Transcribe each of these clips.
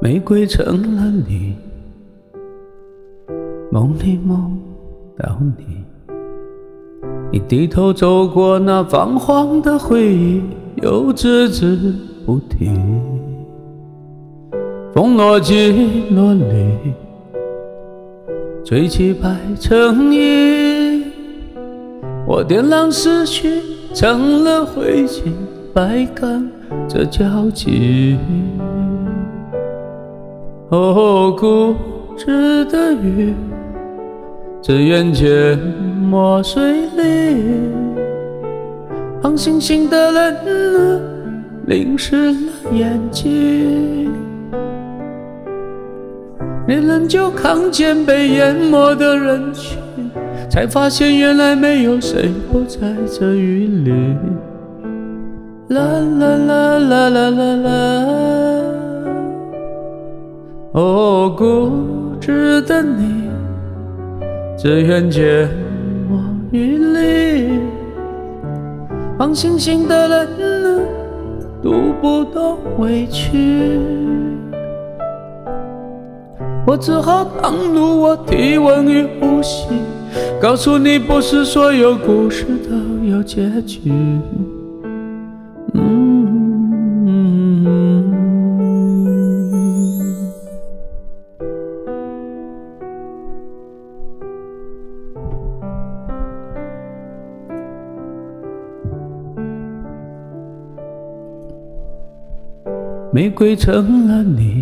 玫瑰成了你，梦里梦到你，你低头走过那泛黄的回忆，又只字不提。风落尽落里，吹起白衬衣，我点亮思绪，成了灰烬，白干这交集。哦，固执的鱼，这眼间墨水里，胖星星的人儿淋湿了眼睛。你仍旧看见被淹没的人群，才发现原来没有谁不在这雨里。啦啦啦啦啦啦啦，哦，固执的你，这眼间墨雨里，胖星星的人儿读不懂委屈。我只好袒露我体温与呼吸，告诉你不是所有故事都有结局。玫瑰成了你，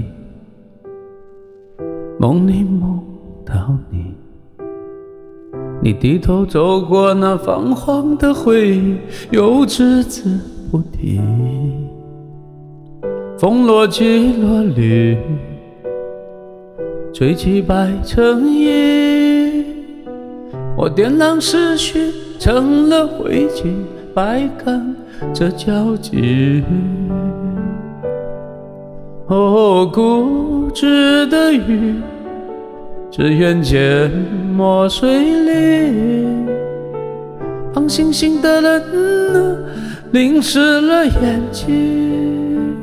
梦里梦到你，你低头走过那泛黄的回忆，又只字不提。风落起落里，吹起白衬衣，我点亮思绪，成了灰烬，白干这交集。哦，固执的鱼，这眼间墨水里，胖星星的人儿淋湿了眼睛。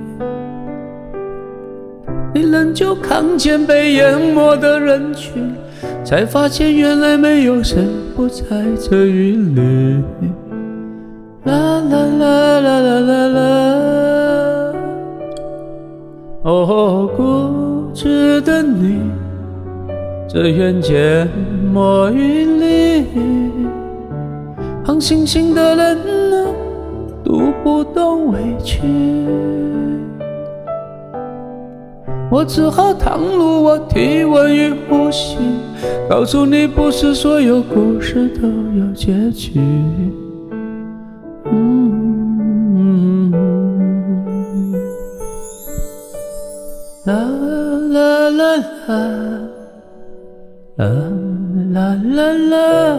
你仍旧看见被淹没的人群，才发现原来没有谁不在这雨里。啦啦啦啦啦啦啦，哦，固执的你，这眼间墨雨里，胖星星的人儿读不懂委屈。我只好袒露我体温与呼吸，告诉你不是所有故事都有结局。啦啦啦啦，啦啦啦啦，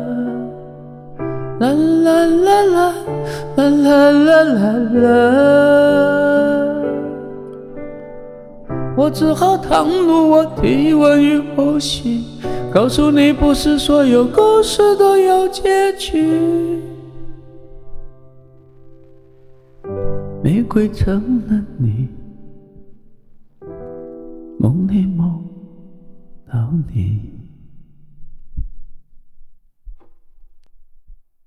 啦啦啦啦，啦啦啦啦啦。我只好袒露我体温与呼吸，告诉你不是所有故事都有结局。玫瑰成了你，梦里梦到你。